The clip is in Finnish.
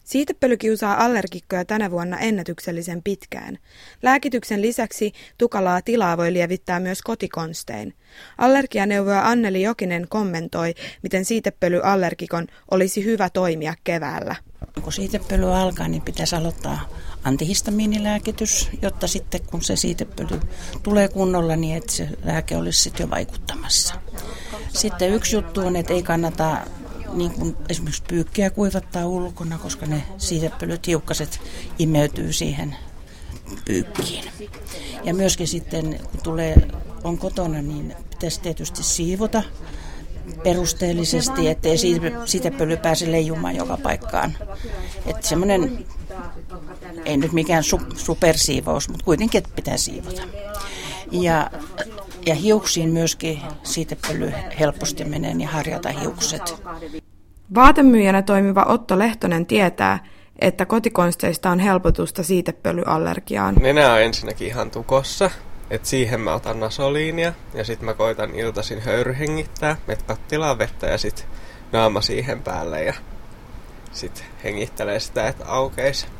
Siitepöly kiusaa allergikkoja tänä vuonna ennätyksellisen pitkään. Lääkityksen lisäksi tukalaa tilaa voi lievittää myös kotikonstein. Allergianeuvoja Anneli Jokinen kommentoi, miten siitepölyallergikon olisi hyvä toimia keväällä. Kun siitepöly alkaa, niin pitäisi aloittaa antihistamiinilääkitys, jotta sitten kun se siitepöly tulee kunnolla, niin että se lääke olisi sitten jo vaikuttamassa. Sitten yksi juttu on, että ei kannata niin kuin esimerkiksi pyykkiä kuivattaa ulkona, koska ne siitepölyt, hiukkaset imeytyy siihen pyykkiin. Ja myöskin sitten, kun on kotona, niin pitäisi tietysti siivota perusteellisesti, ettei siitepöly pääse leijumaan joka paikkaan. Että semmoinen, ei nyt mikään supersiivous, mutta kuitenkin, että pitää siivota. Ja hiuksiin myöskin siitepöly helposti menee, niin harjata hiukset. Vaatemyyjänä toimiva Otto Lehtonen tietää, että kotikonsteista on helpotusta siitepölyallergiaan. Nenä on ensinnäkin ihan tukossa, että siihen mä otan nasoliinia ja sitten mä koitan iltaisin höyryhengittää, met kattilaan vettä ja sitten naama siihen päälle ja sitten hengittelee sitä, että aukeisi.